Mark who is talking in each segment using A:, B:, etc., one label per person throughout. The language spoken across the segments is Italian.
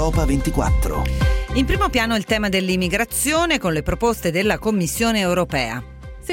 A: Europa 24.
B: In primo piano il tema dell'immigrazione con le proposte della Commissione europea.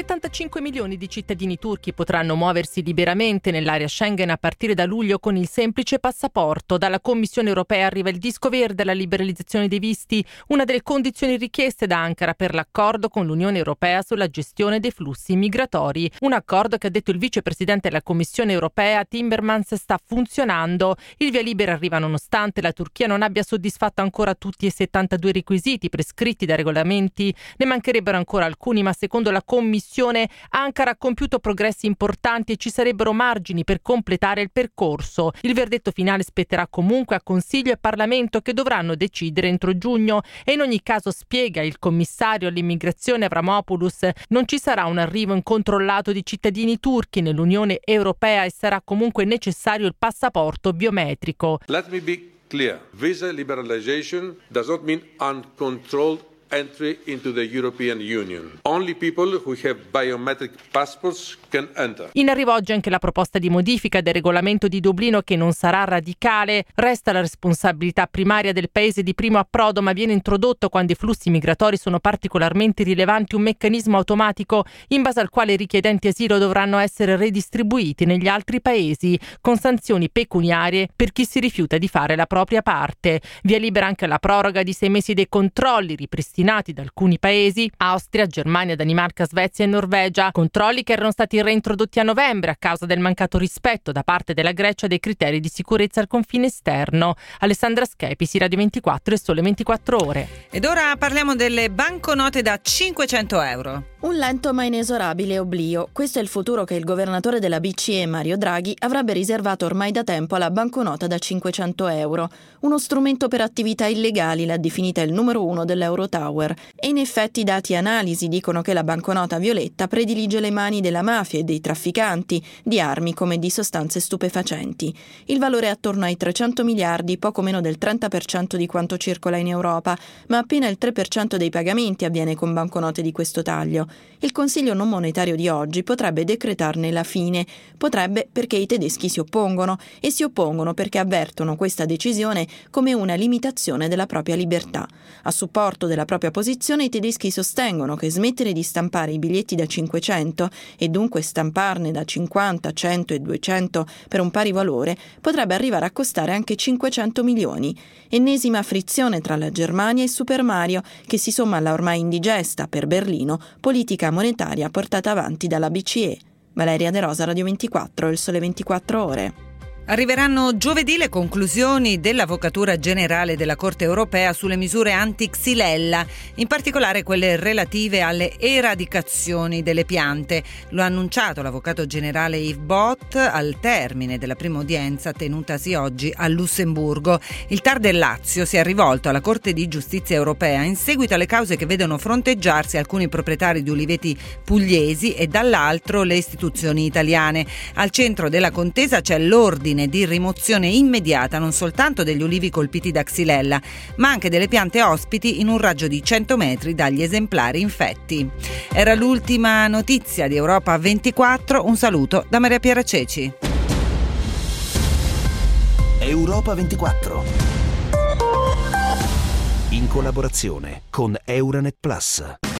C: 75 milioni di cittadini turchi potranno muoversi liberamente nell'area Schengen a partire da luglio con il semplice passaporto. Dalla Commissione europea arriva il disco verde alla liberalizzazione dei visti, una delle condizioni richieste da Ankara per l'accordo con l'Unione europea sulla gestione dei flussi migratori. Un accordo che, ha detto il vicepresidente della Commissione europea Timmermans, sta funzionando. Il via libera arriva nonostante la Turchia non abbia soddisfatto ancora tutti i 72 requisiti prescritti dai regolamenti. Ne mancherebbero ancora alcuni, ma secondo la Commissione Ankara ha compiuto progressi importanti e ci sarebbero margini per completare il percorso. Il verdetto finale spetterà comunque a Consiglio e Parlamento, che dovranno decidere entro giugno, e in ogni caso, spiega il commissario all'immigrazione Avramopoulos, non ci sarà un arrivo incontrollato di cittadini turchi nell'Unione Europea e sarà comunque necessario il passaporto biometrico.
D: Let me be clear. Visa liberalization does not mean uncontrolled entry into the European Union. Only people who have biometric passports can enter.
C: In arrivo oggi anche la proposta di modifica del regolamento di Dublino, che non sarà radicale. Resta la responsabilità primaria del paese di primo approdo, ma viene introdotto, quando i flussi migratori sono particolarmente rilevanti, un meccanismo automatico in base al quale i richiedenti asilo dovranno essere redistribuiti negli altri paesi, con sanzioni pecuniarie per chi si rifiuta di fare la propria parte. Via libera anche la proroga di 6 mesi dei controlli ripristinati da alcuni paesi: Austria, Germania, Danimarca, Svezia e Norvegia. Controlli che erano stati reintrodotti a novembre a causa del mancato rispetto da parte della Grecia dei criteri di sicurezza al confine esterno. Alessandra Schepisi, Radio 24 e Sole 24 Ore.
B: Ed ora parliamo delle banconote da 500 euro.
E: Un lento ma inesorabile oblio. Questo è il futuro che il governatore della BCE, Mario Draghi, avrebbe riservato ormai da tempo alla banconota da 500 euro. Uno strumento per attività illegali, l'ha definita il numero 1 dell'Eurotower. E in effetti dati e analisi dicono che la banconota violetta predilige le mani della mafia e dei trafficanti di armi come di sostanze stupefacenti. Il valore è attorno ai 300 miliardi, poco meno del 30% di quanto circola in Europa, ma appena il 3% dei pagamenti avviene con banconote di questo taglio. Il Consiglio non monetario di oggi potrebbe decretarne la fine. Potrebbe perché i tedeschi si oppongono, e si oppongono perché avvertono questa decisione come una limitazione della propria libertà. A supporto della propria posizione, i tedeschi sostengono che smettere di stampare i biglietti da 500 e dunque stamparne da 50, 100 e 200 per un pari valore potrebbe arrivare a costare anche 500 milioni. Ennesima frizione tra la Germania e Super Mario, che si somma alla ormai indigesta per Berlino politica monetaria portata avanti dalla BCE. Valeria De Rosa, Radio 24, Il Sole 24 Ore.
B: Arriveranno giovedì le conclusioni dell'Avvocatura Generale della Corte Europea sulle misure anti-xylella, in particolare quelle relative alle eradicazioni delle piante. Lo ha annunciato l'Avvocato Generale Yves Bot al termine della prima udienza tenutasi oggi a Lussemburgo. Il TAR del Lazio si è rivolto alla Corte di Giustizia Europea in seguito alle cause che vedono fronteggiarsi alcuni proprietari di uliveti pugliesi e dall'altro le istituzioni italiane. Al centro della contesa c'è l'ordine di rimozione immediata non soltanto degli ulivi colpiti da xylella, ma anche delle piante ospiti in un raggio di 100 metri dagli esemplari infetti. Era l'ultima notizia di Europa 24. Un saluto da Maria Piera Ceci.
A: Europa 24. In collaborazione con Euranet Plus.